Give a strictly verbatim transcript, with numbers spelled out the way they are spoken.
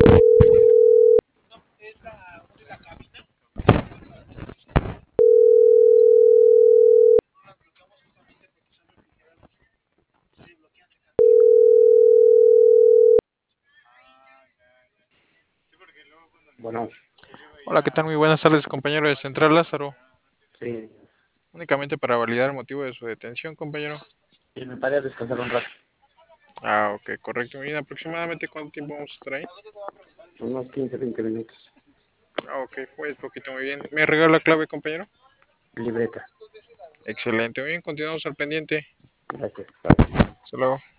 Bueno, Hola, ¿qué tal? Muy buenas tardes, compañero de Central Lázaro. sí, Únicamente para validar el motivo de su detención, compañero. y me paré a descansar un rato, Ah, ok, correcto. Muy bien, aproximadamente cuánto tiempo vamos a estar ahí. unos quince veinte minutos. Ah, ok, pues poquito, muy bien. ¿Me regala la clave, compañero? Libreta, Excelente, muy bien, continuamos al pendiente. gracias. Bye. Hasta luego.